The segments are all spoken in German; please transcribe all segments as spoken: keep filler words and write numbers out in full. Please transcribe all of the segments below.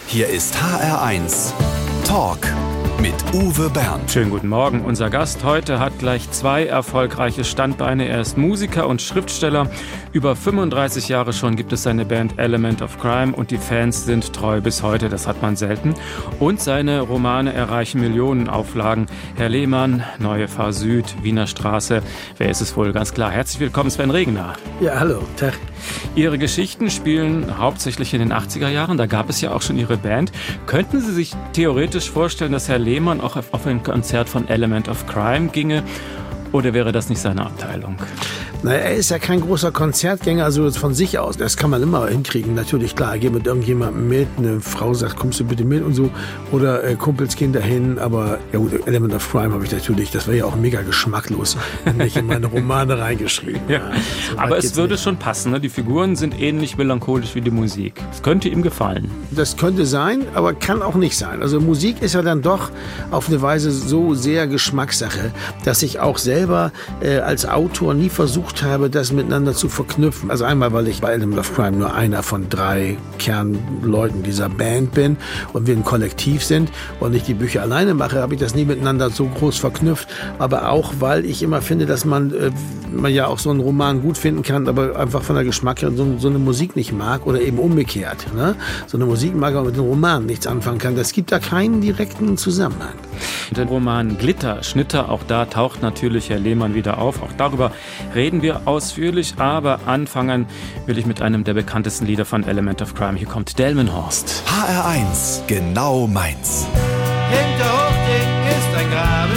Hier ist H R eins Talk mit Uwe Bernd. Schönen guten Morgen. Unser Gast heute hat gleich zwei erfolgreiche Standbeine. Er ist Musiker und Schriftsteller. Über fünfunddreißig Jahre schon gibt es seine Band Element of Crime und die Fans sind treu bis heute. Das hat man selten. Und seine Romane erreichen Millionenauflagen. Herr Lehmann, Neue Fahr Süd, Wiener Straße. Wer ist es wohl? Ganz klar. Herzlich willkommen, Sven Regener. Ja, hallo. Tag. Ihre Geschichten spielen hauptsächlich in den achtziger Jahren. Da gab es ja auch schon Ihre Band. Könnten Sie sich theoretisch vorstellen, dass Herr Lehmann auch auf ein Konzert von Element of Crime ginge? Oder wäre das nicht seine Abteilung? Na, er ist ja kein großer Konzertgänger, also von sich aus. Das kann man immer hinkriegen. Natürlich, klar, er geht mit irgendjemandem mit. Eine Frau sagt, kommst du bitte mit und so. Oder äh, Kumpels gehen dahin. Aber ja gut, Element of Crime habe ich natürlich, das wäre ja auch mega geschmacklos, nicht in meine Romane reingeschrieben. Ja. Ja, so aber es würde nicht. schon passen. Ne? Die Figuren sind ähnlich melancholisch wie die Musik. Es könnte ihm gefallen. Das könnte sein, aber kann auch nicht sein. Also Musik ist ja dann doch auf eine Weise so sehr Geschmackssache, dass ich auch selber äh, als Autor nie versucht habe, das miteinander zu verknüpfen. Also einmal, weil ich bei Element of Crime nur einer von drei Kernleuten dieser Band bin und wir ein Kollektiv sind und ich die Bücher alleine mache, habe ich das nie miteinander so groß verknüpft. Aber auch, weil ich immer finde, dass man, äh, man ja auch so einen Roman gut finden kann, aber einfach von der Geschmack her so, so eine Musik nicht mag oder eben umgekehrt. Ne? So eine Musik mag, aber mit einem Roman nichts anfangen kann. Das gibt da keinen direkten Zusammenhang. Der Roman Glitter, Schnitter, auch da taucht natürlich Herr Lehmann wieder auf. Auch darüber reden wir ausführlich, aber anfangen will ich mit einem der bekanntesten Lieder von Element of Crime. Hier kommt Delmenhorst. H R eins, genau meins. Hinter Hochding ist ein Graben,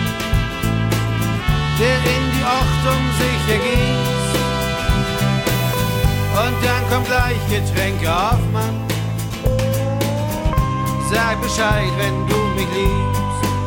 der in die Ochtung sich ergießt. Und dann kommt gleich Getränke Hoffmann. Sag Bescheid, wenn du mich liebst.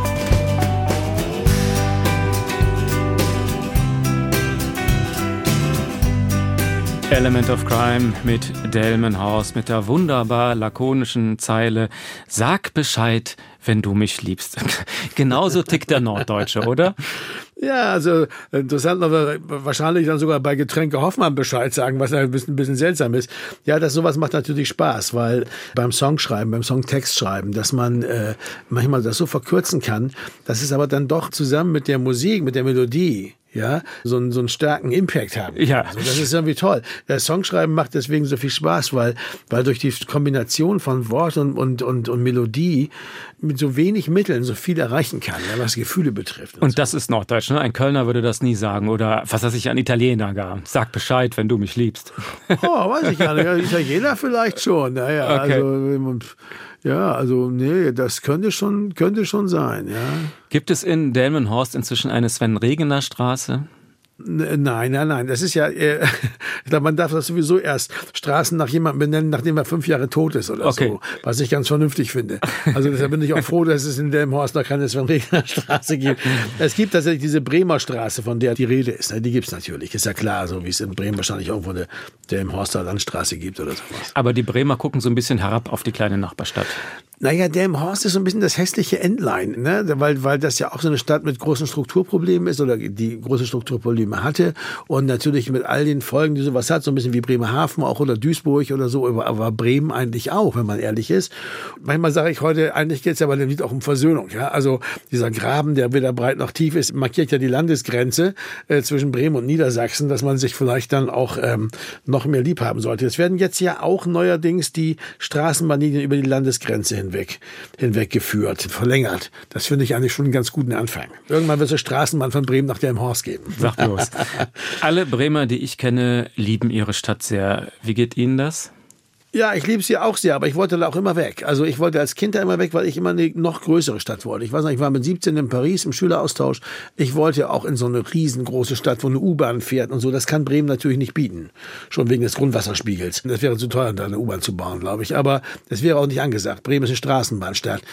Element of Crime mit Delmenhorst, mit der wunderbar lakonischen Zeile: Sag Bescheid, wenn du mich liebst. Genauso tickt der Norddeutsche, oder? Ja, also interessant, aber wahrscheinlich dann sogar bei Getränke Hoffmann Bescheid sagen, was ein bisschen, ein bisschen seltsam ist. Ja, das sowas macht natürlich Spaß, weil beim Songschreiben, beim Songtext schreiben, dass man äh, manchmal das so verkürzen kann, dass es aber dann doch zusammen mit der Musik, mit der Melodie, ja, so einen, so einen starken Impact haben. Ja. Also das ist irgendwie toll. Das Songschreiben macht deswegen so viel Spaß, weil, weil durch die Kombination von Wort und, und, und, und Melodie mit so wenig Mitteln so viel erreichen kann, ja, was Gefühle betrifft. Und, Und so. das ist Norddeutsch, ne? Ein Kölner würde das nie sagen. Oder was weiß ich, ein Italiener gar. Sag Bescheid, wenn du mich liebst. Oh, weiß ich gar nicht. Ja, Italiener vielleicht schon. Naja, Okay. also, ja, also, nee, das könnte schon, könnte schon sein, ja. Gibt es in Delmenhorst inzwischen eine Sven-Regener-Straße? Nein, nein, nein. Das ist ja, äh, ich glaube, man darf das sowieso erst Straßen nach jemandem benennen, nachdem er fünf Jahre tot ist oder Okay. so. Was ich ganz vernünftig finde. Also deshalb bin ich auch froh, dass es in Delmenhorst noch keine Sven-Regener-Straße gibt. Es gibt tatsächlich diese Bremer Straße, von der die Rede ist. Die gibt's natürlich, ist ja klar, so wie es in Bremen wahrscheinlich irgendwo eine Delmenhorster Landstraße gibt oder sowas. Aber die Bremer gucken so ein bisschen herab auf die kleine Nachbarstadt. Naja, Delmenhorst ist so ein bisschen das hässliche Entlein, ne? weil, weil das ja auch so eine Stadt mit großen Strukturproblemen ist oder die große Strukturprobleme hatte und natürlich mit all den Folgen, die sowas hat, so ein bisschen wie Bremerhaven auch oder Duisburg oder so, aber Bremen eigentlich auch, wenn man ehrlich ist. Manchmal sage ich heute, eigentlich geht es ja bei dem Lied auch um Versöhnung. Ja? Also dieser Graben, der weder breit noch tief ist, markiert ja die Landesgrenze äh, zwischen Bremen und Niedersachsen, dass man sich vielleicht dann auch ähm, noch mehr lieb haben sollte. Es werden jetzt ja auch neuerdings die Straßenbahnlinien über die Landesgrenze hinweg hinweg geführt, verlängert. Das finde ich eigentlich schon einen ganz guten Anfang. Irgendwann wird es eine Straßenbahn von Bremen nach Delmenhorst geben. Sag bloß. Alle Bremer, die ich kenne, lieben ihre Stadt sehr. Wie geht Ihnen das? Ja, ich liebe sie auch sehr, aber ich wollte da auch immer weg. Also ich wollte als Kind da immer weg, weil ich immer eine noch größere Stadt wollte. Ich weiß noch, ich war mit siebzehn in Paris im Schüleraustausch. Ich wollte auch in so eine riesengroße Stadt, wo eine U-Bahn fährt und so. Das kann Bremen natürlich nicht bieten. Schon wegen des Grundwasserspiegels. Das wäre zu teuer, da eine U-Bahn zu bauen, glaube ich. Aber das wäre auch nicht angesagt. Bremen ist eine Straßenbahnstadt.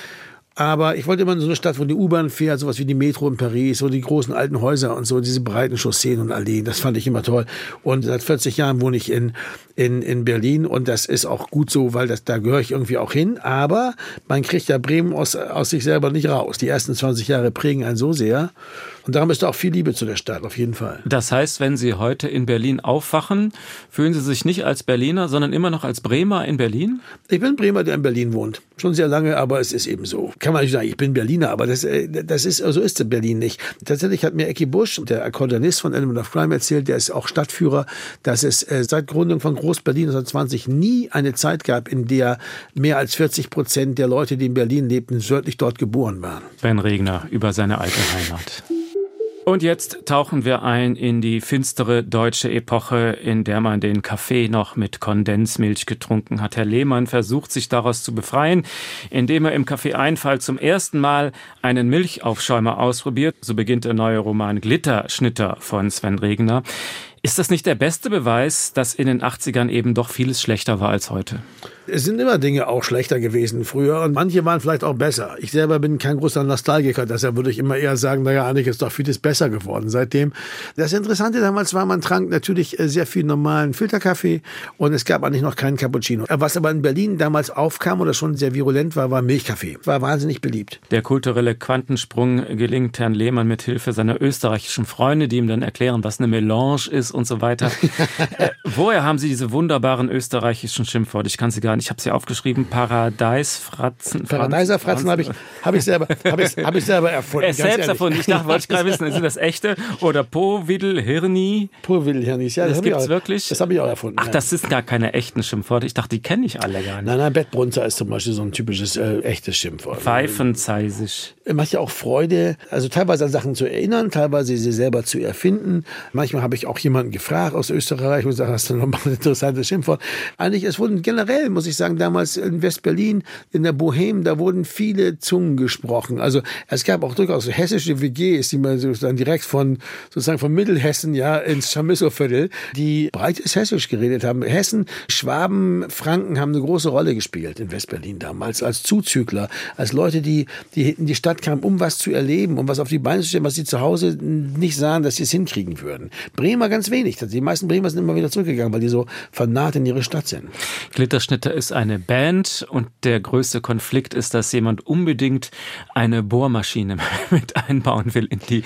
Aber ich wollte immer in so eine Stadt, wo die U-Bahn fährt, sowas wie die Metro in Paris, so die großen alten Häuser und so, diese breiten Chausseen und Alleen. Das fand ich immer toll. Und seit vierzig Jahren wohne ich in, in, in Berlin und das ist auch gut so, weil das, da gehöre ich irgendwie auch hin. Aber man kriegt ja Bremen aus, aus sich selber nicht raus. Die ersten zwanzig Jahre prägen einen so sehr. Und darum ist da auch viel Liebe zu der Stadt, auf jeden Fall. Das heißt, wenn Sie heute in Berlin aufwachen, fühlen Sie sich nicht als Berliner, sondern immer noch als Bremer in Berlin? Ich bin Bremer, der in Berlin wohnt. Schon sehr lange, aber es ist eben so. Kann man nicht sagen, ich bin Berliner, aber das, das ist, so ist Berlin nicht. Tatsächlich hat mir Ecki Busch, der Akkordeonist von Element of Crime, erzählt, der ist auch Stadtführer, dass es seit Gründung von Groß-Berlin neunzehnhundertzwanzig nie eine Zeit gab, in der mehr als vierzig Prozent der Leute, die in Berlin lebten, wirklich dort geboren waren. Ben Regner über seine alte Heimat. Und jetzt tauchen wir ein in die finstere deutsche Epoche, in der man den Kaffee noch mit Kondensmilch getrunken hat. Herr Lehmann versucht, sich daraus zu befreien, indem er im Café Einfall zum ersten Mal einen Milchaufschäumer ausprobiert. So beginnt der neue Roman Glitterschnitter von Sven Regner. Ist das nicht der beste Beweis, dass in den achtzigern eben doch vieles schlechter war als heute? Es sind immer Dinge auch schlechter gewesen früher und manche waren vielleicht auch besser. Ich selber bin kein großer Nostalgiker, deshalb würde ich immer eher sagen, naja, eigentlich ist doch vieles besser geworden seitdem. Das Interessante damals war, man trank natürlich sehr viel normalen Filterkaffee und es gab eigentlich noch keinen Cappuccino. Was aber in Berlin damals aufkam oder schon sehr virulent war, war Milchkaffee. War wahnsinnig beliebt. Der kulturelle Quantensprung gelingt Herrn Lehmann mit Hilfe seiner österreichischen Freunde, die ihm dann erklären, was eine Melange ist und so weiter. äh, woher haben Sie diese wunderbaren österreichischen Schimpfworte? Ich kann sie gar nicht. Ich habe sie aufgeschrieben. Paradeisfratzen. Paradeiserfratzen habe ich, hab ich, selber, hab ich, hab ich selber erfunden. Er ist selbst erfunden. Ich dachte, wollte ich gerade wissen, sind das echte? Oder Povidl-Hirni? Povidl-Hirni, ja. Das, das gibt es wirklich? Das habe ich auch erfunden. Ach, ja. Das sind gar keine echten Schimpfworte. Ich dachte, die kenne ich alle gar nicht. Nein, nein, Bettbrunzer ist zum Beispiel so ein typisches äh, echtes Schimpfwort. Pfeifenzeisig. Macht ja auch Freude, also teilweise an Sachen zu erinnern, teilweise sie selber zu erfinden. Manchmal habe ich auch jemanden gefragt aus Österreich und gesagt, hast du noch mal ein interessantes Schimpfwort? Eigentlich, es wurden generell, muss ich sagen, damals in West-Berlin, in der Bohème, da wurden viele Zungen gesprochen. Also es gab auch durchaus so hessische W Gs, die man sozusagen direkt von, sozusagen von Mittelhessen, ja, ins Chamisso-Viertel, die breites Hessisch geredet haben. Hessen, Schwaben, Franken haben eine große Rolle gespielt in West-Berlin damals, als Zuzügler, als Leute, die, die in die Stadt kamen, um was zu erleben, um was auf die Beine zu stellen, was sie zu Hause nicht sahen, dass sie es hinkriegen würden. Bremer ganz wenig. Die meisten Bremer sind immer wieder zurückgegangen, weil die so vernarrt in ihre Stadt sind. Glitterschnitter ist eine Band und der größte Konflikt ist, dass jemand unbedingt eine Bohrmaschine mit einbauen will in die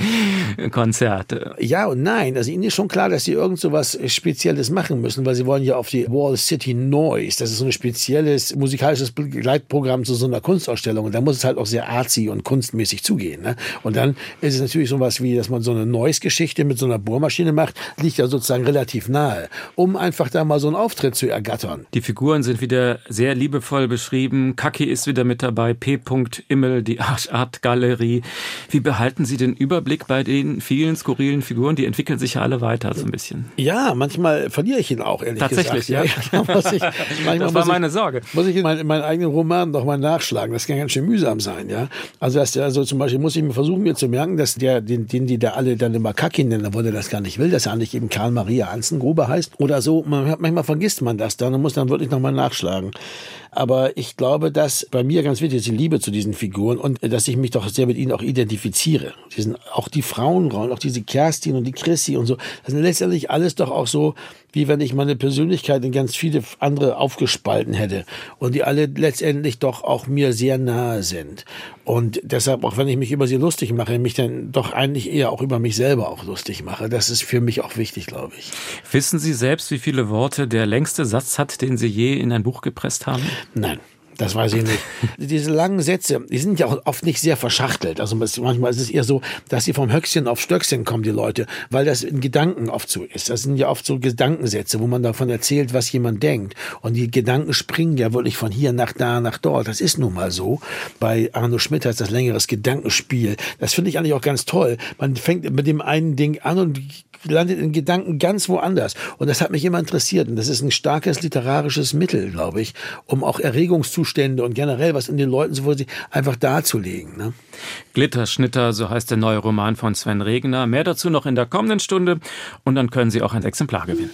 Konzerte. Ja und nein. Also ihnen ist schon klar, dass sie irgend so was Spezielles machen müssen, weil sie wollen ja auf die Wall City Noise. Das ist so ein spezielles musikalisches Begleitprogramm zu so einer Kunstausstellung. Und da muss es halt auch sehr artsy und kunstmäßig zugehen. Ne? Und dann ist es natürlich sowas wie, dass man so eine Noise-Geschichte mit so einer Bohrmaschine macht, liegt ja sozusagen relativ nahe, um einfach da mal so einen Auftritt zu ergattern. Die Figuren sind wieder sehr liebevoll beschrieben. Kaki ist wieder mit dabei, P. Immel, die Arschart-Galerie. Wie behalten Sie den Überblick bei den vielen skurrilen Figuren? Die entwickeln sich ja alle weiter so ein bisschen. Ja, manchmal verliere ich ihn auch, ehrlich Tatsächlich, gesagt. Tatsächlich, ja. ja. Muss ich, das war meine Sorge. Muss ich in meinen, in meinen eigenen Roman noch mal nachschlagen. Das kann ganz schön mühsam sein, ja. Also, dass der, also zum Beispiel muss ich mir versuchen, mir zu merken, dass der, den, den die da alle dann immer Kaki nennen, obwohl er das gar nicht will, dass er eigentlich eben Karl Maria Anzengruber heißt oder so. Man, manchmal vergisst man das dann und muss dann wirklich nochmal nachschlagen. Aber ich glaube, dass bei mir ganz wichtig ist die Liebe zu diesen Figuren und dass ich mich doch sehr mit ihnen auch identifiziere. Die sind auch die Frauenrollen, auch diese Kerstin und die Chrissy und so. Das sind letztendlich alles doch auch so, wie wenn ich meine Persönlichkeit in ganz viele andere aufgespalten hätte und die alle letztendlich doch auch mir sehr nahe sind. Und deshalb, auch wenn ich mich über sie lustig mache, mich dann doch eigentlich eher auch über mich selber auch lustig mache. Das ist für mich auch wichtig, glaube ich. Wissen Sie selbst, wie viele Worte der längste Satz hat, den Sie je in ein Buch gepresst haben? Nein. Das weiß ich nicht. Diese langen Sätze, die sind ja auch oft nicht sehr verschachtelt. Also manchmal ist es eher so, dass sie vom Höchstchen auf Stöckchen kommen, die Leute, weil das in Gedanken oft so ist. Das sind ja oft so Gedankensätze, wo man davon erzählt, was jemand denkt. Und die Gedanken springen ja wirklich von hier nach da, nach dort. Das ist nun mal so. Bei Arno Schmidt heißt das längeres Gedankenspiel. Das finde ich eigentlich auch ganz toll. Man fängt mit dem einen Ding an und landet in Gedanken ganz woanders. Und das hat mich immer interessiert. Und das ist ein starkes literarisches Mittel, glaube ich, um auch Erregungszustände und generell was in den Leuten so vor sich einfach darzulegen. Ne? Glitterschnitter, so heißt der neue Roman von Sven Regner. Mehr dazu noch in der kommenden Stunde. Und dann können Sie auch ein Exemplar gewinnen.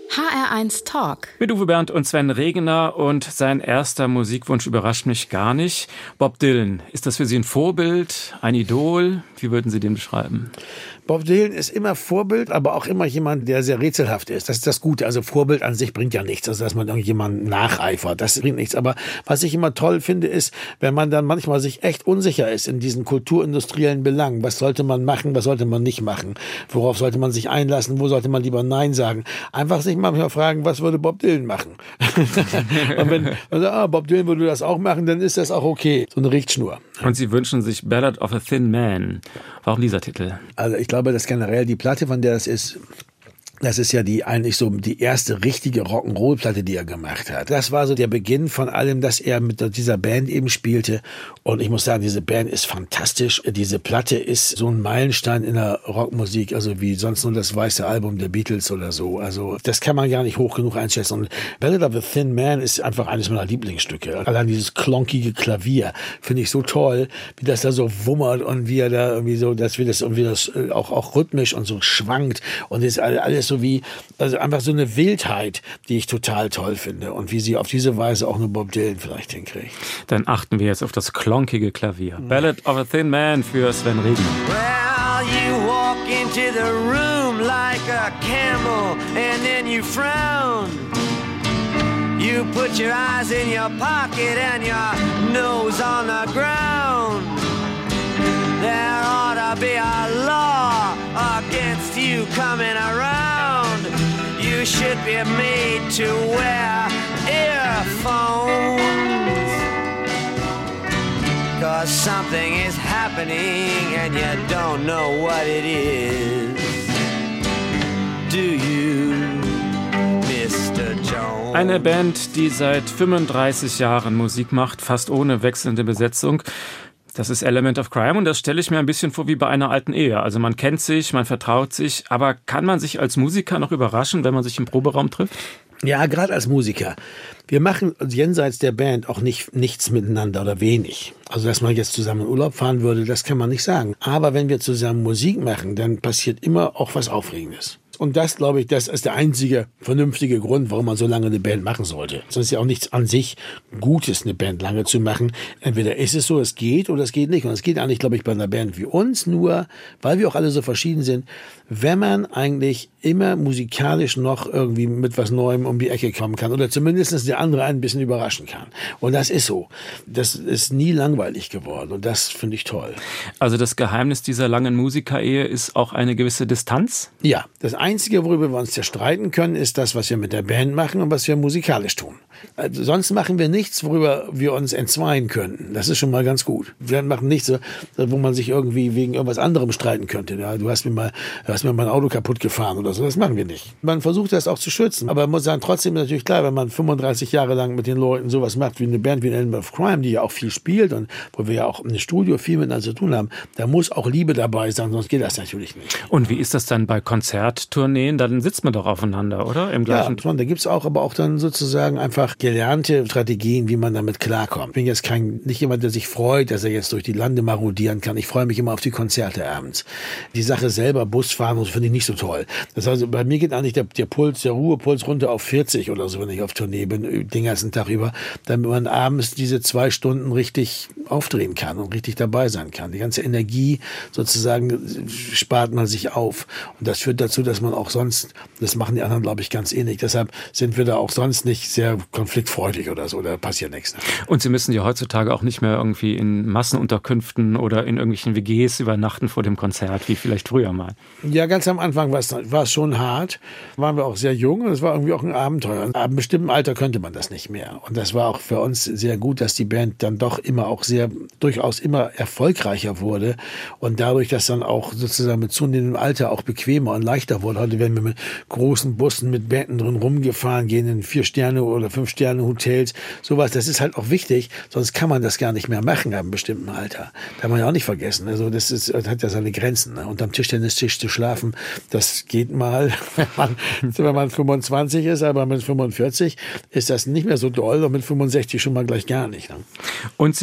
H R eins Talk. Mit Uwe Bernd und Sven Regener, und sein erster Musikwunsch überrascht mich gar nicht. Bob Dylan, ist das für Sie ein Vorbild, ein Idol? Wie würden Sie den beschreiben? Bob Dylan ist immer Vorbild, aber auch immer jemand, der sehr rätselhaft ist. Das ist das Gute. Also Vorbild an sich bringt ja nichts, also dass man irgendjemandem nacheifert. Das bringt nichts. Aber was ich immer toll finde, ist, wenn man dann manchmal sich echt unsicher ist in diesen kulturindustriellen Belangen. Was sollte man machen, was sollte man nicht machen? Worauf sollte man sich einlassen? Wo sollte man lieber Nein sagen? Einfach sich manchmal fragen, was würde Bob Dylan machen? Und wenn man sagt, ah, Bob Dylan würde das auch machen, dann ist das auch okay. So eine Richtschnur. Und Sie wünschen sich Ballad of a Thin Man. Warum dieser Titel? Also ich glaube, dass generell die Platte, von der das ist, das ist ja die eigentlich so die erste richtige Rock'n'Roll-Platte, die er gemacht hat. Das war so der Beginn von allem, dass er mit dieser Band eben spielte. Und ich muss sagen, diese Band ist fantastisch. Diese Platte ist so ein Meilenstein in der Rockmusik, also wie sonst nur das weiße Album der Beatles oder so. Also das kann man gar nicht hoch genug einschätzen. Und Ballad of a Thin Man ist einfach eines meiner Lieblingsstücke. Allein dieses klonkige Klavier finde ich so toll, wie das da so wummert und wie er da irgendwie so, dass wir das irgendwie das auch, auch rhythmisch und so schwankt. Und das ist alles so wie, also einfach so eine Wildheit, die ich total toll finde und wie sie auf diese Weise auch nur Bob Dylan vielleicht hinkriegt. Dann achten wir jetzt auf das klonkige Klavier. Mhm. Ballad of a Thin Man für Sven Regener. Well, you walk into the room like a camel and then you frown. You put your eyes in your pocket and your nose on the ground. There ought to be a law against you coming around. You should be made to wear earphones. 'Cause something is happening and you don't know what it is. Do you, Mister Jones? Eine Band, die seit fünfunddreißig Jahren Musik macht, fast ohne wechselnde Besetzung. Das ist Element of Crime, und das stelle ich mir ein bisschen vor wie bei einer alten Ehe. Also man kennt sich, man vertraut sich, aber kann man sich als Musiker noch überraschen, wenn man sich im Proberaum trifft? Ja, gerade als Musiker. Wir machen jenseits der Band auch nicht nichts miteinander oder wenig. Also, dass man jetzt zusammen in Urlaub fahren würde, das kann man nicht sagen. Aber wenn wir zusammen Musik machen, dann passiert immer auch was Aufregendes. Und das, glaube ich, das ist der einzige vernünftige Grund, warum man so lange eine Band machen sollte. Sonst ist ja auch nichts an sich Gutes, eine Band lange zu machen. Entweder ist es so, es geht, oder es geht nicht. Und es geht eigentlich, glaube ich, bei einer Band wie uns nur, weil wir auch alle so verschieden sind, wenn man eigentlich immer musikalisch noch irgendwie mit was Neuem um die Ecke kommen kann oder zumindest der andere ein bisschen überraschen kann. Und das ist so. Das ist nie langweilig geworden und das finde ich toll. Also das Geheimnis dieser langen Musikerehe ist auch eine gewisse Distanz? Ja, das Einzige, worüber wir uns zerstreiten können, ist das, was wir mit der Band machen und was wir musikalisch tun. Also sonst machen wir nichts, worüber wir uns entzweien könnten. Das ist schon mal ganz gut. Wir machen nichts, wo man sich irgendwie wegen irgendwas anderem streiten könnte. Ja, du hast mir mal, du hast mir mein Auto kaputt gefahren oder so. Das machen wir nicht. Man versucht das auch zu schützen. Aber man muss sagen, trotzdem ist natürlich klar, wenn man fünfunddreißig Jahre lang mit den Leuten sowas macht wie eine Band wie Element of Crime, die ja auch viel spielt und wo wir ja auch im Studio viel miteinander zu tun haben, da muss auch Liebe dabei sein, sonst geht das natürlich nicht. Und wie ist das dann bei Konzerttourneen? Dann sitzt man doch aufeinander, oder? Im gleichen ja, da gibt's auch, aber auch dann sozusagen einfach gelernte Strategien, wie man damit klarkommt. Ich bin jetzt kein, nicht jemand, der sich freut, dass er jetzt durch die Lande marodieren kann. Ich freue mich immer auf die Konzerte abends. Die Sache selber, Busfahren, das finde ich nicht so toll. Das heißt, bei mir geht eigentlich der, der Puls, der Ruhepuls runter auf vierzig oder so, wenn ich auf Tournee bin, den ganzen Tag über, damit man abends diese zwei Stunden richtig aufdrehen kann und richtig dabei sein kann. Die ganze Energie sozusagen spart man sich auf. Und das führt dazu, dass man auch sonst, das machen die anderen, glaube ich, ganz ähnlich. Deshalb sind wir da auch sonst nicht sehr konfliktfreudig oder so, da passiert nichts. Und Sie müssen ja heutzutage auch nicht mehr irgendwie in Massenunterkünften oder in irgendwelchen W Gs übernachten vor dem Konzert, wie vielleicht früher mal. Ja, ganz am Anfang war es, war es schon hart. Waren wir auch sehr jung und es war irgendwie auch ein Abenteuer. Ab einem bestimmten Alter könnte man das nicht mehr. Und das war auch für uns sehr gut, dass die Band dann doch immer auch sehr, durchaus immer erfolgreicher wurde und dadurch, dass dann auch sozusagen mit zunehmendem Alter auch bequemer und leichter wurde. Heute werden wir mit großen Bussen mit Bänden drin rumgefahren, gehen in Vier-Sterne- oder Fünf-Sterne-Hotels. Sowas, das ist halt auch wichtig, sonst kann man das gar nicht mehr machen ab einem bestimmten Alter. Darf man ja auch nicht vergessen. Also das, ist, das hat ja seine Grenzen. Ne? Unterm Tischtennistisch zu schlafen, das geht mal, wenn man, wenn man fünfundzwanzig ist, aber mit fünfundvierzig ist das nicht mehr so doll und mit fünfundsechzig schon mal gleich gar nicht. Ne? Und Sie müssen sich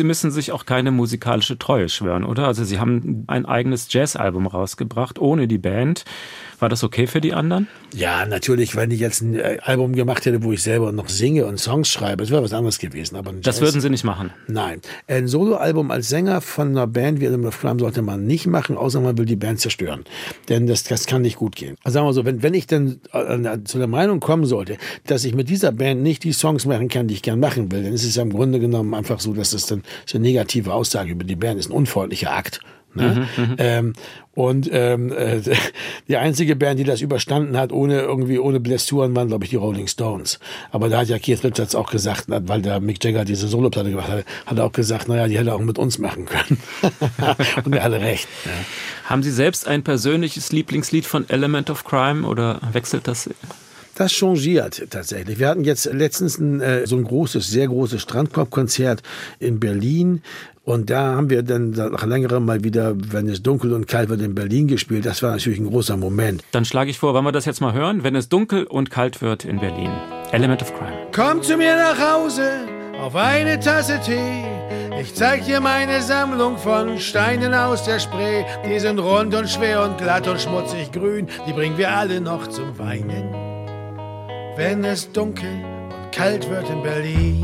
sich auch keine musikalische Treue schwören, oder? Also Sie haben ein eigenes Jazzalbum rausgebracht, ohne die Band. War das okay für die anderen? Ja, natürlich, wenn ich jetzt ein Album gemacht hätte, wo ich selber noch singe und Songs schreibe, das wäre was anderes gewesen. Aber das würden Sie nicht machen? Nein. Ein Soloalbum als Sänger von einer Band wie Element of Crime sollte man nicht machen, außer man will die Band zerstören. Denn das, das kann nicht gut gehen. Also sagen wir so, wenn, wenn ich dann äh, zu der Meinung kommen sollte, dass ich mit dieser Band nicht die Songs machen kann, die ich gern machen will, dann ist es ja im Grunde genommen einfach so, dass das dann so eine negative Aussage über die Band ist, ein unfreundlicher Akt. Ne? Mhm, ähm, und ähm, äh, die einzige Band, die das überstanden hat, ohne irgendwie ohne Blessuren, waren, glaube ich, die Rolling Stones. Aber da hat ja Keith Richards auch gesagt, weil der Mick Jagger diese Soloplatte gemacht hat, hat er auch gesagt, naja, die hätte er auch mit uns machen können. Und er hatte recht. Ja. Haben Sie selbst ein persönliches Lieblingslied von Element of Crime oder wechselt das? Das changiert tatsächlich. Wir hatten jetzt letztens ein, äh, so ein großes, sehr großes Strandkorb-Konzert in Berlin. Und da haben wir dann nach längerem mal wieder, wenn es dunkel und kalt wird, in Berlin gespielt. Das war natürlich ein großer Moment. Dann schlage ich vor, wollen wir das jetzt mal hören? Wenn es dunkel und kalt wird in Berlin. Element of Crime. Komm zu mir nach Hause auf eine Tasse Tee. Ich zeig dir meine Sammlung von Steinen aus der Spree. Die sind rund und schwer und glatt und schmutzig grün. Die bringen wir alle noch zum Weinen. Wenn es dunkel und kalt wird in Berlin.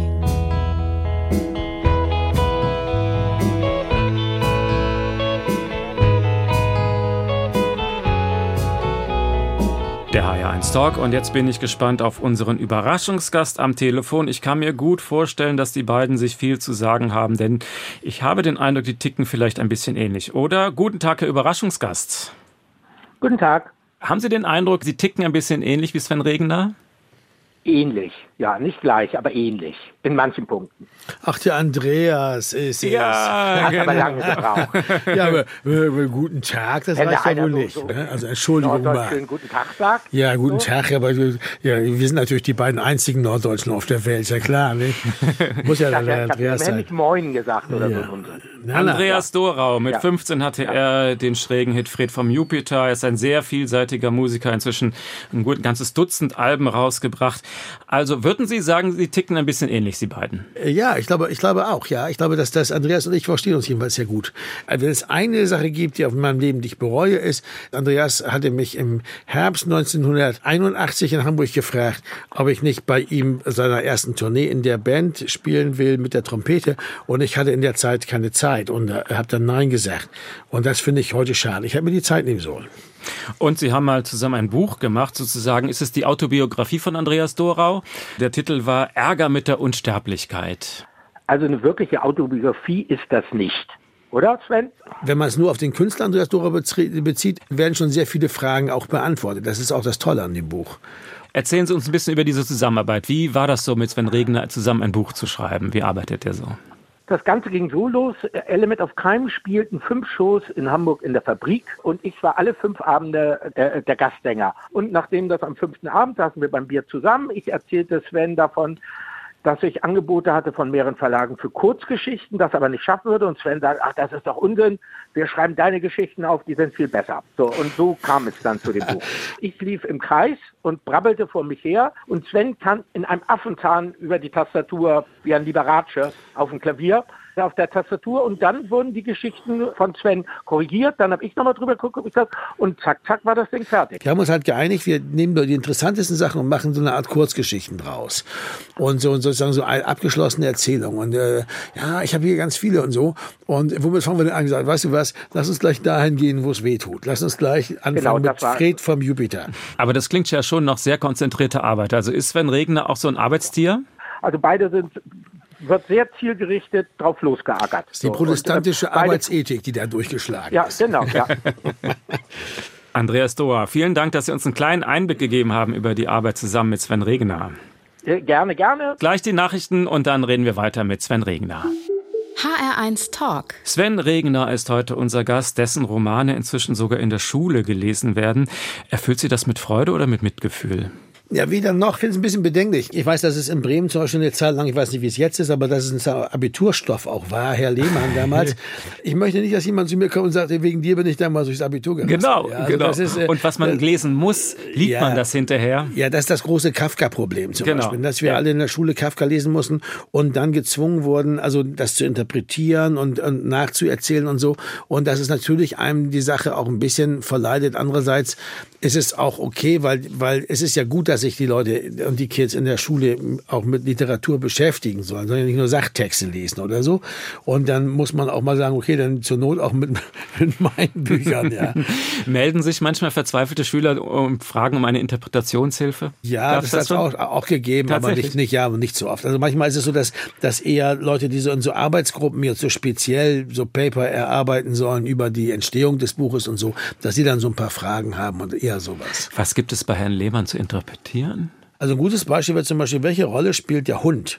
Der H R eins Talk und jetzt bin ich gespannt auf unseren Überraschungsgast am Telefon. Ich kann mir gut vorstellen, dass die beiden sich viel zu sagen haben, denn ich habe den Eindruck, die ticken vielleicht ein bisschen ähnlich. Oder? Guten Tag, Herr Überraschungsgast. Guten Tag. Haben Sie den Eindruck, Sie ticken ein bisschen ähnlich wie Sven Regner? Ähnlich, ja, nicht gleich, aber ähnlich, in manchen Punkten. Ach, der Andreas ist es. Ja, hat genau. aber lange gebraucht. Ja, aber äh, guten Tag, das Wenn reicht ja wohl so, nicht. So Ne? Also Entschuldigung mal. Schönen guten Tag sagt. Ja, guten so. Tag, aber ja, wir sind natürlich die beiden einzigen Norddeutschen auf der Welt, ist ja klar. Nicht? Muss ja Ich der habe Andreas sein. nicht Moin gesagt oder Ja. so. Na, na. Andreas Dorau, mit Ja. fünfzehn hatte er den schrägen Hit Fred vom Jupiter. Er ist ein sehr vielseitiger Musiker, inzwischen ein gut, ganzes Dutzend Alben rausgebracht. Also würden Sie sagen, Sie ticken ein bisschen ähnlich, Sie beiden? Ja, ich glaube, ich glaube auch, ja. Ich glaube, dass das Andreas und ich verstehen uns jedenfalls sehr gut. Wenn es eine Sache gibt, die auf meinem Leben, die ich bereue, ist, Andreas hatte mich im Herbst neunzehnhunderteinundachtzig in Hamburg gefragt, ob ich nicht bei ihm seiner ersten Tournee in der Band spielen will mit der Trompete. Und ich hatte in der Zeit keine Zeit und äh, habe dann Nein gesagt. Und das finde ich heute schade. Ich hätte mir die Zeit nehmen sollen. Und Sie haben mal zusammen ein Buch gemacht, sozusagen. Ist es die Autobiografie von Andreas Dorau? Der Titel war Ärger mit der Unsterblichkeit. Also eine wirkliche Autobiografie ist das nicht. Oder, Sven? Wenn man es nur auf den Künstler Andreas Dorau bezieht, werden schon sehr viele Fragen auch beantwortet. Das ist auch das Tolle an dem Buch. Erzählen Sie uns ein bisschen über diese Zusammenarbeit. Wie war das so, mit Sven Regner zusammen ein Buch zu schreiben? Wie arbeitet der so? Das Ganze ging so los, Element of Crime spielten fünf Shows in Hamburg in der Fabrik und ich war alle fünf Abende der, der Gastsänger. Und nachdem das am fünften Abend saßen wir beim Bier zusammen, ich erzählte Sven davon, dass ich Angebote hatte von mehreren Verlagen für Kurzgeschichten, das aber nicht schaffen würde. Und Sven sagt, ach, das ist doch Unsinn, wir schreiben deine Geschichten auf, die sind viel besser. So, und so kam es dann zu dem Buch. Ich lief im Kreis und brabbelte vor mich her und Sven kann in einem Affenzahn über die Tastatur, wie ein Liberace auf dem Klavier, auf der Tastatur und dann wurden die Geschichten von Sven korrigiert, dann habe ich nochmal drüber geguckt und zack, zack war das Ding fertig. Wir haben uns halt geeinigt, wir nehmen nur die interessantesten Sachen und machen so eine Art Kurzgeschichten draus und so und sozusagen so eine abgeschlossene Erzählung und äh, ja, ich habe hier ganz viele und so und womit fangen wir denn an? Gesagt, weißt du was, lass uns gleich dahin gehen, wo es weh tut. Lass uns gleich anfangen genau, mit Fred vom Jupiter. Aber das klingt ja schon nach sehr konzentrierter Arbeit. Also ist Sven Regner auch so ein Arbeitstier? Also beide sind wird sehr zielgerichtet drauf losgeackert. Das ist die so. protestantische und, äh, Arbeitsethik, die da durchgeschlagen ja, ist. Ja, genau. Ja. Andreas Dorau, vielen Dank, dass Sie uns einen kleinen Einblick gegeben haben über die Arbeit zusammen mit Sven Regner. Ja, gerne, gerne. Gleich die Nachrichten und dann reden wir weiter mit Sven Regner. H R eins Talk. Sven Regner ist heute unser Gast, dessen Romane inzwischen sogar in der Schule gelesen werden. Erfüllt Sie das mit Freude oder mit Mitgefühl? Ja, weder noch. Ich finde es ein bisschen bedenklich. Ich weiß, dass es in Bremen zum Beispiel eine Zeit lang, ich weiß nicht, wie es jetzt ist, aber dass es ein Abiturstoff auch war, Herr Lehmann damals. Ich möchte nicht, dass jemand zu mir kommt und sagt, wegen dir bin ich damals durchs Abitur gegangen. Genau, ja, also genau. Das ist, äh, und was man lesen muss, liebt ja, man das hinterher? Ja, das ist das große Kafka-Problem zum genau. Beispiel, dass wir ja. alle in der Schule Kafka lesen mussten und dann gezwungen wurden, also das zu interpretieren und, und nachzuerzählen und so. Und das ist natürlich einem die Sache auch ein bisschen verleidet. Andererseits ist es auch okay, weil, weil es ist ja gut, dass sich die Leute und die Kids in der Schule auch mit Literatur beschäftigen sollen, sondern nicht nur Sachttexte lesen oder so. Und dann muss man auch mal sagen, okay, dann zur Not auch mit, mit meinen Büchern, ja. Melden sich manchmal verzweifelte Schüler und fragen um eine Interpretationshilfe? Ja, Gab's das hat es auch, auch gegeben, aber nicht, nicht, ja, nicht so oft. Also manchmal ist es so, dass, dass eher Leute, die so in so Arbeitsgruppen jetzt so speziell so Paper erarbeiten sollen über die Entstehung des Buches und so, dass sie dann so ein paar Fragen haben und eher sowas. Was gibt es bei Herrn Lehmann zu interpretieren? Also ein gutes Beispiel wäre zum Beispiel, welche Rolle spielt der Hund?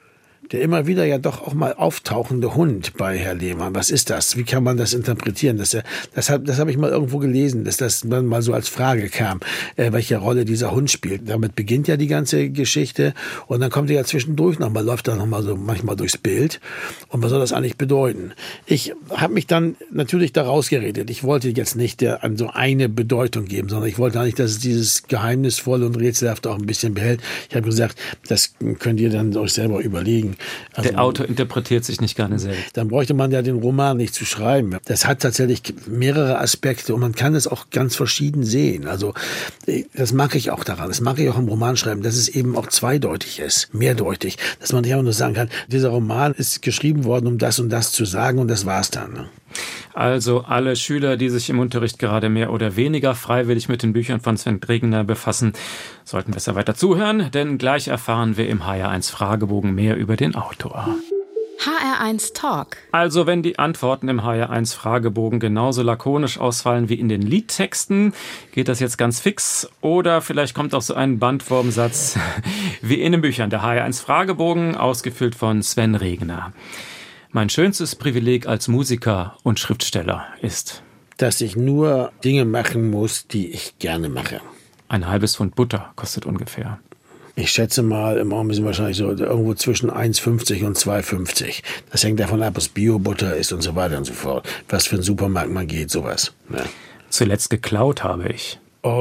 Der immer wieder ja doch auch mal auftauchende Hund bei Herr Lehmann. Was ist das? Wie kann man das interpretieren? Das, das habe das hab ich mal irgendwo gelesen, dass das dann mal so als Frage kam, äh, welche Rolle dieser Hund spielt. Damit beginnt ja die ganze Geschichte und dann kommt er ja zwischendurch nochmal, läuft er nochmal so manchmal durchs Bild. Und was soll das eigentlich bedeuten? Ich habe mich dann natürlich da rausgeredet. Ich wollte jetzt nicht der, an so eine Bedeutung geben, sondern ich wollte eigentlich, dass es dieses Geheimnisvolle und Rätselhafte auch ein bisschen behält. Ich habe gesagt, das könnt ihr dann euch selber überlegen. Also, der Autor interpretiert sich nicht gerne selbst. Dann bräuchte man ja den Roman nicht zu schreiben. Das hat tatsächlich mehrere Aspekte und man kann es auch ganz verschieden sehen. Also das mag ich auch daran. Das mag ich auch im Romanschreiben, dass es eben auch zweideutig ist, mehrdeutig. Dass man nicht einfach nur sagen kann, dieser Roman ist geschrieben worden, um das und das zu sagen und das war's dann. Ne? Also alle Schüler, die sich im Unterricht gerade mehr oder weniger freiwillig mit den Büchern von Sven Regner befassen, sollten besser weiter zuhören, denn gleich erfahren wir im H R eins Fragebogen mehr über den Autor. H R eins Talk. Also wenn die Antworten im H R eins Fragebogen genauso lakonisch ausfallen wie in den Liedtexten, geht das jetzt ganz fix. Oder vielleicht kommt auch so ein Bandwurmsatz wie in den Büchern. Der H R eins Fragebogen, ausgefüllt von Sven Regner. Mein schönstes Privileg als Musiker und Schriftsteller ist, dass ich nur Dinge machen muss, die ich gerne mache. Ein halbes Pfund Butter kostet ungefähr. Ich schätze mal, im Augenblick sind wahrscheinlich so irgendwo zwischen eins fünfzig und zwei fünfzig. Das hängt davon ab, was Bio-Butter ist und so weiter und so fort. Was für einen Supermarkt man geht, sowas. Ja. Zuletzt geklaut habe ich.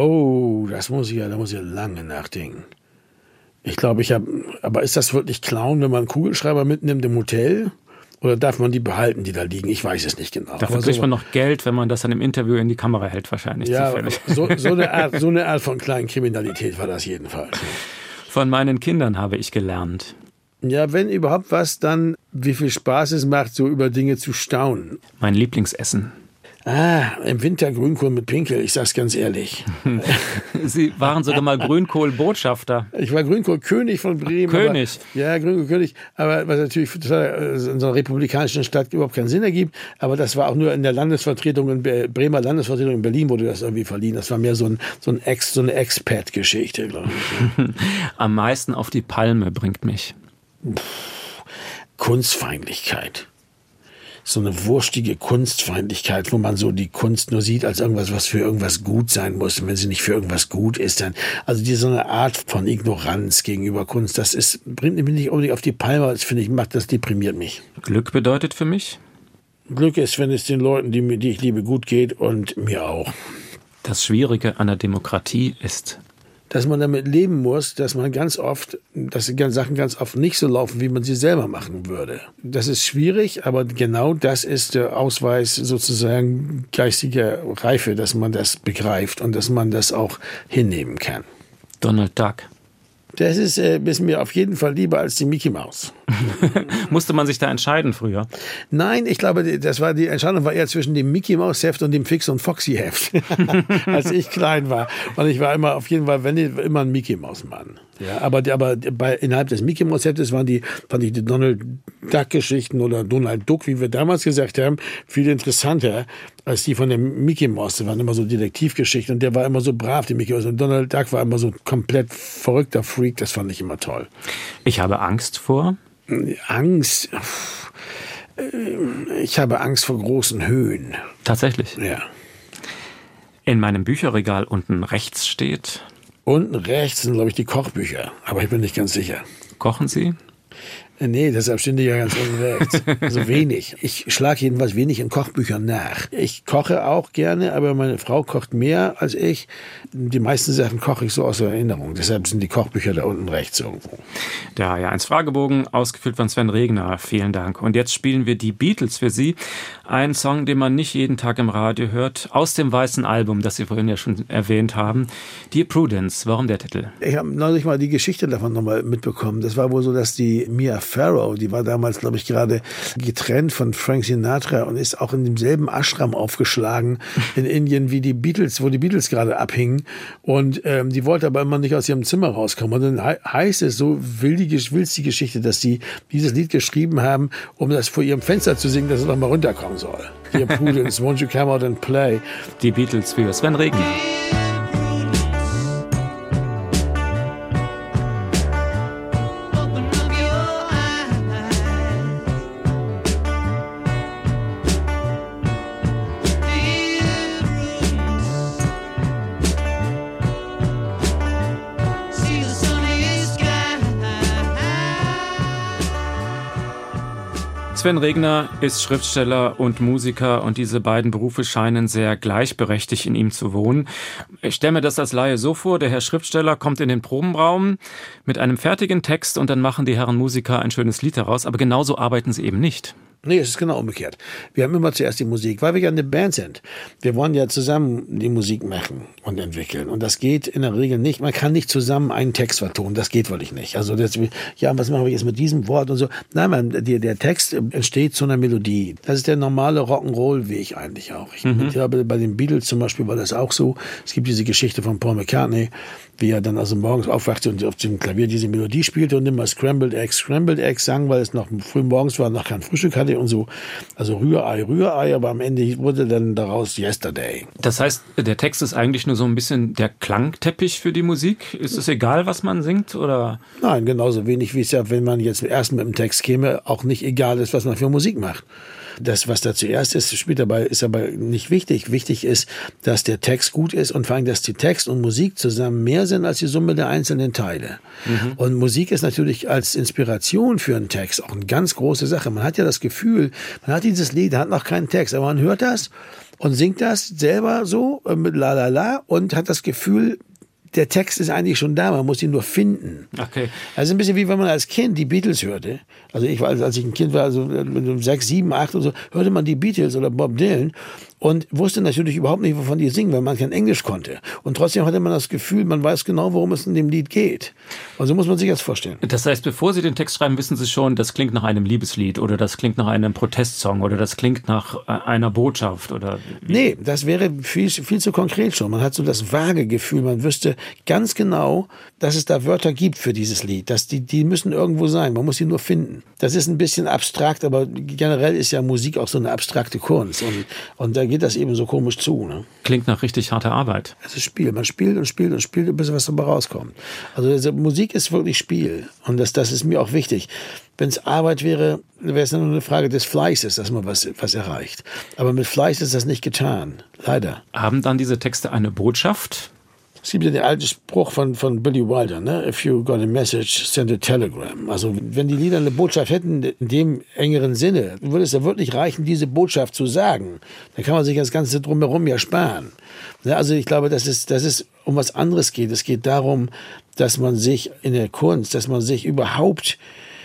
Oh, das muss ich ja, da muss ich ja lange nachdenken. Ich glaube, ich habe, aber ist das wirklich Klauen, wenn man einen Kugelschreiber mitnimmt im Hotel? Oder darf man die behalten, die da liegen? Ich weiß es nicht genau. Dafür kriegt so, man noch Geld, wenn man das dann im Interview in die Kamera hält, wahrscheinlich. Ja, zufällig. So, so, eine Art, so eine Art von kleinen Kriminalität war das jedenfalls. Von meinen Kindern habe ich gelernt. Ja, wenn überhaupt was, dann wie viel Spaß es macht, so über Dinge zu staunen. Mein Lieblingsessen. Ah, im Winter Grünkohl mit Pinkel, ich sag's ganz ehrlich. Sie waren sogar mal Grünkohl-Botschafter. Ich war Grünkohl-König von Bremen. König? Aber, ja, Grünkohl-König, aber was natürlich in so einer republikanischen Stadt überhaupt keinen Sinn ergibt. Aber das war auch nur in der Landesvertretung, in Be- Bremer Landesvertretung in Berlin wurde das irgendwie verliehen. Das war mehr so, ein, so, ein Ex, so eine Expat-Geschichte, glaube ich. Am meisten auf die Palme bringt mich Puh, Kunstfeindlichkeit. So eine wurstige Kunstfeindlichkeit, wo man so die Kunst nur sieht als irgendwas, was für irgendwas gut sein muss. Und wenn sie nicht für irgendwas gut ist, dann, also diese so eine Art von Ignoranz gegenüber Kunst, das ist, bringt mich nicht unbedingt auf die Palme, das finde ich, macht, das deprimiert mich. Glück bedeutet für mich? Glück ist, wenn es den Leuten, die, die ich liebe, gut geht und mir auch. Das Schwierige an der Demokratie ist, dass man damit leben muss, dass man ganz oft, dass die Sachen ganz oft nicht so laufen, wie man sie selber machen würde. Das ist schwierig, aber genau das ist der Ausweis sozusagen geistiger Reife, dass man das begreift und dass man das auch hinnehmen kann. Donald Duck. Das ist, äh, ist mir auf jeden Fall lieber als die Mickey Maus. Musste man sich da entscheiden früher? Nein, ich glaube, das war die Entscheidung war eher zwischen dem Mickey Maus Heft und dem Fix und Foxy Heft, als ich klein war. Und ich war immer auf jeden Fall, wenn ich, immer ein Mickey Maus Mann. Ja, aber aber bei, innerhalb des Mickey Maus Heftes waren die, fand ich die Donald Duck Geschichten oder Donald Duck, wie wir damals gesagt haben, viel interessanter als die von der Mickey Maus. Das waren immer so Detektivgeschichten und der war immer so brav, die Mickey Maus. Und Donald Duck war immer so komplett verrückter Freak. Das fand ich immer toll. Ich habe Angst vor? Angst. Ich habe Angst vor großen Höhen. Tatsächlich? Ja. In meinem Bücherregal unten rechts steht: Unten rechts sind, glaube ich, die Kochbücher, aber ich bin nicht ganz sicher. Kochen Sie? Nee, deshalb stehen die ja ganz unten rechts. Also wenig. Ich schlage jedenfalls wenig in Kochbüchern nach. Ich koche auch gerne, aber meine Frau kocht mehr als ich. Die meisten Sachen koche ich so aus der Erinnerung. Deshalb sind die Kochbücher da unten rechts irgendwo. Der H R eins Fragebogen, ausgefüllt von Sven Regner. Vielen Dank. Und jetzt spielen wir die Beatles für Sie. Ein Song, den man nicht jeden Tag im Radio hört. Aus dem weißen Album, das Sie vorhin ja schon erwähnt haben. Dear Prudence. Warum der Titel? Ich habe neulich mal die Geschichte davon nochmal mitbekommen. Das war wohl so, dass die Mia Farrow, die war damals, glaube ich, gerade getrennt von Frank Sinatra und ist auch in demselben Ashram aufgeschlagen in Indien wie die Beatles, wo die Beatles gerade abhingen. Und ähm, die wollte aber immer nicht aus ihrem Zimmer rauskommen. Und dann he- heißt es, so will die, will die Geschichte, dass sie dieses Lied geschrieben haben, um das vor ihrem Fenster zu singen, dass es noch mal runterkommen soll. Dear Prudence, won't you come out and play? Die Beatles für Sven Regner. Sven Regner ist Schriftsteller und Musiker und diese beiden Berufe scheinen sehr gleichberechtigt in ihm zu wohnen. Ich stelle mir das als Laie so vor, der Herr Schriftsteller kommt in den Probenraum mit einem fertigen Text und dann machen die Herren Musiker ein schönes Lied daraus, aber genauso arbeiten sie eben nicht. Nee, es ist genau umgekehrt. Wir haben immer zuerst die Musik, weil wir ja eine Band sind. Wir wollen ja zusammen die Musik machen und entwickeln. Und das geht in der Regel nicht. Man kann nicht zusammen einen Text vertonen. Das geht wirklich nicht. Also, das, ja, was machen wir jetzt mit diesem Wort und so? Nein, man, der, der Text entsteht zu einer Melodie. Das ist der normale Rock'n'Roll-Weg eigentlich auch. Ich mhm. glaube, bei den Beatles zum Beispiel war das auch so. Es gibt diese Geschichte von Paul McCartney, wie er dann also morgens aufwachte und auf dem Klavier diese Melodie spielte und immer Scrambled Eggs, Scrambled Eggs sang, weil es noch früh morgens war, noch kein Frühstück hatte und so. Also Rührei, Rührei, aber am Ende wurde dann daraus Yesterday. Das heißt, der Text ist eigentlich nur so ein bisschen der Klangteppich für die Musik? Ist es egal, was man singt, oder? Nein, genauso wenig wie es ja, wenn man jetzt erst mit dem Text käme, auch nicht egal ist, was man für Musik macht. Das, was da zuerst ist, spielt dabei, ist aber nicht wichtig. Wichtig ist, dass der Text gut ist und vor allem, dass die Text und Musik zusammen mehr sind als die Summe der einzelnen Teile. Mhm. Und Musik ist natürlich als Inspiration für einen Text auch eine ganz große Sache. Man hat ja das Gefühl, man hat dieses Lied, hat noch keinen Text, aber man hört das und singt das selber so mit la la la und hat das Gefühl, der Text ist eigentlich schon da, man muss ihn nur finden. Okay. Also ein bisschen wie wenn man als Kind die Beatles hörte. Also ich war, als ich ein Kind war, also mit sechs, sieben, acht und so, hörte man die Beatles oder Bob Dylan und wusste natürlich überhaupt nicht, wovon die singen, weil man kein Englisch konnte. Und trotzdem hatte man das Gefühl, man weiß genau, worum es in dem Lied geht. Und so muss man sich das vorstellen. Das heißt, bevor Sie den Text schreiben, wissen Sie schon, das klingt nach einem Liebeslied oder das klingt nach einem Protestsong oder das klingt nach einer Botschaft oder wie? Nee, das wäre viel, viel zu konkret schon. Man hat so das vage Gefühl, man wüsste ganz genau, dass es da Wörter gibt für dieses Lied. Dass die, die müssen irgendwo sein, man muss sie nur finden. Das ist ein bisschen abstrakt, aber generell ist ja Musik auch so eine abstrakte Kunst. Und, und da geht das eben so komisch zu. Ne? Klingt nach richtig harter Arbeit. Es ist Spiel. Man spielt und spielt und spielt, bis was dabei rauskommt. Also diese Musik ist wirklich Spiel. Und das, das ist mir auch wichtig. Wenn es Arbeit wäre, wäre es nur eine Frage des Fleißes, dass man was, was erreicht. Aber mit Fleiß ist das nicht getan. Leider. Haben dann diese Texte eine Botschaft? Es gibt ja den alten Spruch von, von Billy Wilder, ne? If you got a message, send a telegram. Also wenn die Lieder eine Botschaft hätten, in dem engeren Sinne, würde es ja wirklich reichen, diese Botschaft zu sagen. Dann kann man sich das Ganze drumherum ja sparen. Ne? Also ich glaube, dass es, dass es um was anderes geht. Es geht darum, dass man sich in der Kunst, dass man sich überhaupt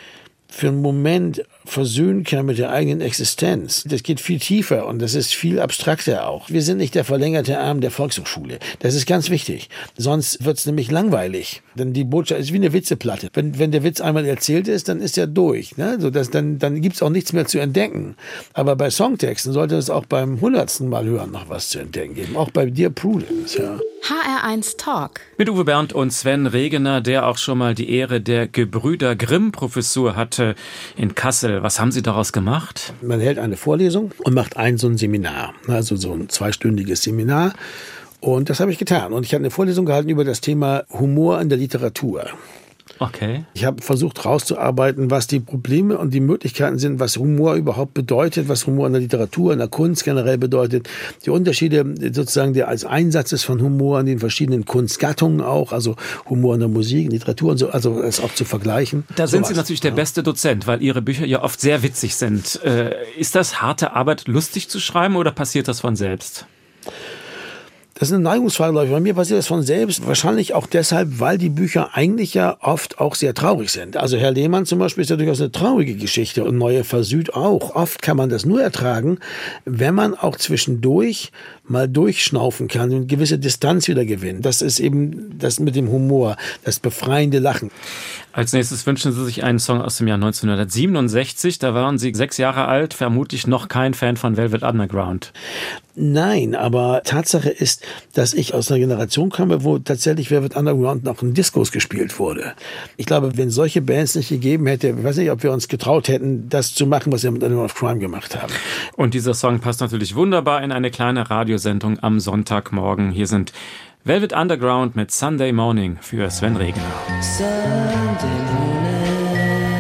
für einen Moment versöhnen kann mit der eigenen Existenz. Das geht viel tiefer und das ist viel abstrakter auch. Wir sind nicht der verlängerte Arm der Volkshochschule. Das ist ganz wichtig. Sonst wird es nämlich langweilig. Denn die Botschaft ist wie eine Witzeplatte. Wenn, wenn der Witz einmal erzählt ist, dann ist er durch. Ne? So, dass, dann dann gibt es auch nichts mehr zu entdecken. Aber bei Songtexten sollte es auch beim hundertsten Mal hören noch was zu entdecken geben. Auch bei Dear Prudence. Ja. H R eins Talk. Mit Uwe Bernd und Sven Regner, der auch schon mal die Ehre der Gebrüder Grimm-Professur hatte in Kassel. Was haben Sie daraus gemacht? Man hält eine Vorlesung und macht ein so ein Seminar, also so ein zweistündiges Seminar. Und das habe ich getan. Und ich habe eine Vorlesung gehalten über das Thema Humor in der Literatur. Okay. Ich habe versucht rauszuarbeiten, was die Probleme und die Möglichkeiten sind, was Humor überhaupt bedeutet, was Humor in der Literatur, in der Kunst generell bedeutet, die Unterschiede sozusagen der als Einsatzes von Humor in den verschiedenen Kunstgattungen auch, also Humor in der Musik, Literatur und so, also das auch zu vergleichen. Da sind so Sie was. natürlich der ja. beste Dozent, weil Ihre Bücher ja oft sehr witzig sind. Äh, ist das harte Arbeit, lustig zu schreiben oder passiert das von selbst? Das ist eine Neigungsfrage, glaube ich. Bei mir passiert das von selbst. Wahrscheinlich auch deshalb, weil die Bücher eigentlich ja oft auch sehr traurig sind. Also Herr Lehmann zum Beispiel ist ja durchaus eine traurige Geschichte und Neue Versüd auch. Oft kann man das nur ertragen, wenn man auch zwischendurch mal durchschnaufen kann und eine gewisse Distanz wieder gewinnen. Das ist eben das mit dem Humor, das befreiende Lachen. Als nächstes wünschen Sie sich einen Song aus dem Jahr neunzehnhundertsiebenundsechzig. Da waren Sie sechs Jahre alt, vermutlich noch kein Fan von Velvet Underground. Nein, aber Tatsache ist, dass ich aus einer Generation komme, wo tatsächlich Velvet Underground noch in Discos gespielt wurde. Ich glaube, wenn solche Bands nicht gegeben hätte, ich weiß nicht, ob wir uns getraut hätten, das zu machen, was wir mit Element of Crime gemacht haben. Und dieser Song passt natürlich wunderbar in eine kleine Radiosendung am Sonntagmorgen. Hier sind Velvet Underground mit Sunday Morning für Sven Regner. Sunday morning,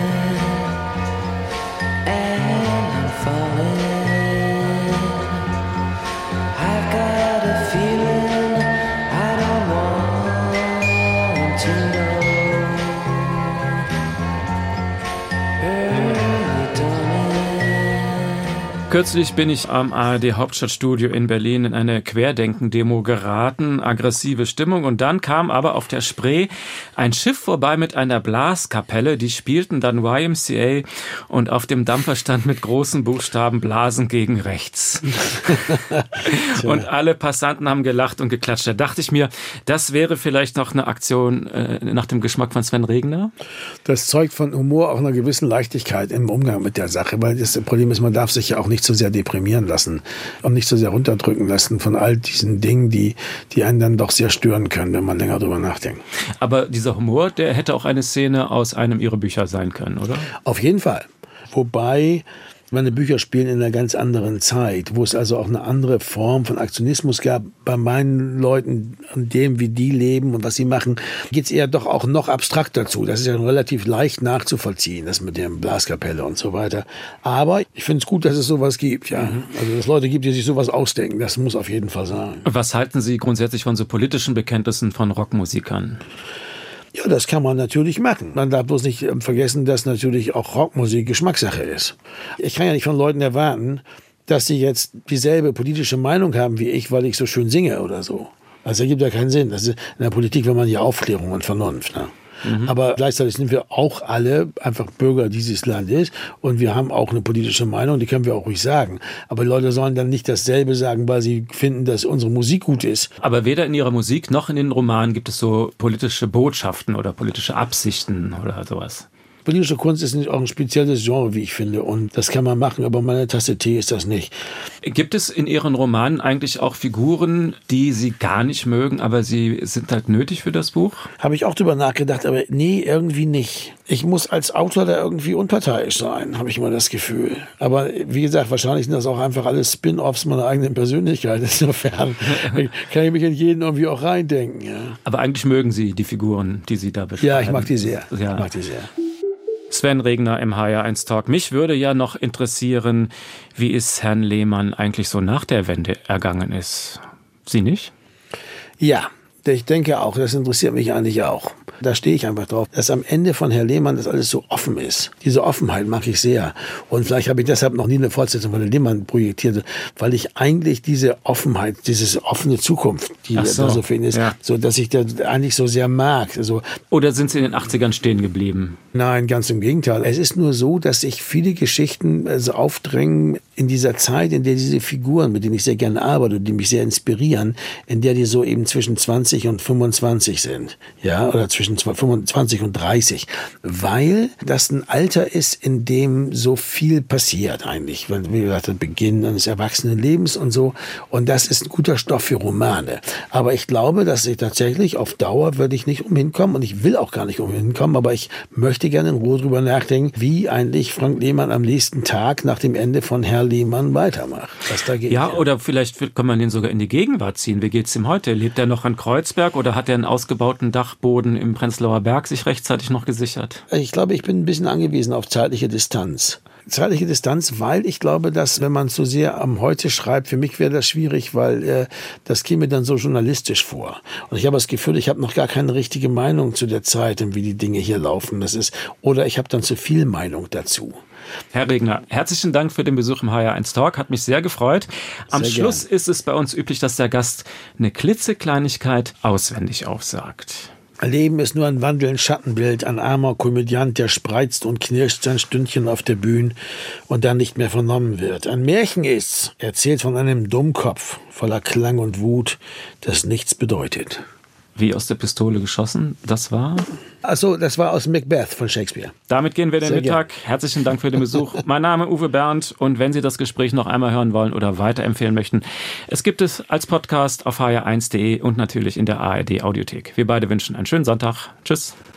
and I'm falling. I've got a feeling I don't want to know. Early dawning. Kürzlich bin ich am A R D Hauptstadtstudio in Berlin in eine Querdenken-Demo geraten, aggressive Stimmung, und dann kam aber auf der Spree ein Schiff vorbei mit einer Blaskapelle, die spielten dann Y M C A und auf dem Dampfer stand mit großen Buchstaben Blasen gegen rechts. Und alle Passanten haben gelacht und geklatscht. Da dachte ich mir, das wäre vielleicht noch eine Aktion äh, nach dem Geschmack von Sven Regner. Das zeugt von Humor auch einer gewissen Leichtigkeit im Umgang mit der Sache, weil das Problem ist, man darf sich ja auch nicht so sehr deprimieren lassen und nicht so sehr runterdrücken lassen von all diesen Dingen, die, die einen dann doch sehr stören können, wenn man länger drüber nachdenkt. Aber dieser Humor, der hätte auch eine Szene aus einem Ihrer Bücher sein können, oder? Auf jeden Fall. Wobei meine Bücher spielen in einer ganz anderen Zeit, wo es also auch eine andere Form von Aktionismus gab. Bei meinen Leuten, an dem, wie die leben und was sie machen, geht es eher doch auch noch abstrakter zu. Das ist ja relativ leicht nachzuvollziehen, das mit der Blaskapelle und so weiter. Aber ich finde es gut, dass es sowas gibt, ja. Also, dass es Leute gibt, die sich sowas ausdenken, das muss auf jeden Fall sein. Was halten Sie grundsätzlich von so politischen Bekenntnissen von Rockmusikern? Ja, das kann man natürlich machen. Man darf bloß nicht vergessen, dass natürlich auch Rockmusik Geschmackssache ist. Ich kann ja nicht von Leuten erwarten, dass sie jetzt dieselbe politische Meinung haben wie ich, weil ich so schön singe oder so. Also das ergibt ja keinen Sinn. Das ist, in der Politik will man ja Aufklärung und Vernunft, ne? Mhm. Aber gleichzeitig sind wir auch alle einfach Bürger dieses Landes und wir haben auch eine politische Meinung, die können wir auch ruhig sagen. Aber die Leute sollen dann nicht dasselbe sagen, weil sie finden, dass unsere Musik gut ist. Aber weder in Ihrer Musik noch in den Romanen gibt es so politische Botschaften oder politische Absichten oder sowas. Politische Kunst ist nicht auch ein spezielles Genre, wie ich finde. Und das kann man machen, aber meine Tasse Tee ist das nicht. Gibt es in Ihren Romanen eigentlich auch Figuren, die Sie gar nicht mögen, aber sie sind halt nötig für das Buch? Habe ich auch drüber nachgedacht, aber nee, irgendwie nicht. Ich muss als Autor da irgendwie unparteiisch sein, habe ich immer das Gefühl. Aber wie gesagt, wahrscheinlich sind das auch einfach alles Spin-offs meiner eigenen Persönlichkeit. Insofern kann ich mich in jeden irgendwie auch reindenken. Ja. Aber eigentlich mögen Sie die Figuren, die Sie da beschreiben? Ja, ich mag die sehr. Ja. Ich mag die sehr. Sven Regner im H R eins Talk. Mich würde ja noch interessieren, wie es Herrn Lehmann eigentlich so nach der Wende ergangen ist. Sie nicht? Ja, ich denke auch, das interessiert mich eigentlich auch. Da stehe ich einfach drauf, dass am Ende von Herrn Lehmann das alles so offen ist. Diese Offenheit mag ich sehr. Und vielleicht habe ich deshalb noch nie eine Fortsetzung von Herrn Lehmann projektiert, weil ich eigentlich diese Offenheit, diese offene Zukunft, die Ach so, da so für ihn ist, ja. so dass ich das eigentlich so sehr mag. Also, Oder sind Sie in den achtzigern stehen geblieben? Nein, ganz im Gegenteil. Es ist nur so, dass sich viele Geschichten also aufdrängen in dieser Zeit, in der diese Figuren, mit denen ich sehr gerne arbeite, die mich sehr inspirieren, in der die so eben zwischen zwanzig und fünfundzwanzig sind. Ja, oder zwischen fünfundzwanzig und dreißig. Weil das ein Alter ist, in dem so viel passiert eigentlich. Wie gesagt, der Beginn eines Erwachsenenlebens und so. Und das ist ein guter Stoff für Romane. Aber ich glaube, dass ich tatsächlich auf Dauer würde ich nicht umhin kommen und ich will auch gar nicht umhin kommen, aber ich möchte gerne in Ruhe drüber nachdenken, wie eigentlich Frank Lehmann am nächsten Tag nach dem Ende von Herr Lehmann weitermacht. Was da geht. Ja, oder vielleicht kann man den sogar in die Gegenwart ziehen. Wie geht's ihm heute? Lebt er noch in Kreuzberg oder hat er einen ausgebauten Dachboden im im Prenzlauer Berg sich rechtzeitig noch gesichert? Ich glaube, ich bin ein bisschen angewiesen auf zeitliche Distanz. Zeitliche Distanz, weil ich glaube, dass wenn man so sehr am Heute schreibt, für mich wäre das schwierig, weil äh, das käme dann so journalistisch vor. Und ich habe das Gefühl, ich habe noch gar keine richtige Meinung zu der Zeit und wie die Dinge hier laufen. Das ist, oder ich habe dann zu viel Meinung dazu. Herr Regner, herzlichen Dank für den Besuch im H R eins Talk, hat mich sehr gefreut. Am Sehr Schluss gern. ist es bei uns üblich, dass der Gast eine klitzekleinigkeit auswendig aufsagt. Leben ist nur ein wandelndes Schattenbild, ein armer Komödiant, der spreizt und knirscht sein Stündchen auf der Bühne und dann nicht mehr vernommen wird. Ein Märchen ist's, erzählt von einem Dummkopf, voller Klang und Wut, das nichts bedeutet. Wie aus der Pistole geschossen, das war? Achso, das war aus Macbeth von Shakespeare. Damit gehen wir den Sehr Mittag. gern. Herzlichen Dank für den Besuch. Mein Name Uwe Bernd und wenn Sie das Gespräch noch einmal hören wollen oder weiterempfehlen möchten, es gibt es als Podcast auf h r eins punkt d e und natürlich in der A R D Audiothek. Wir beide wünschen einen schönen Sonntag. Tschüss.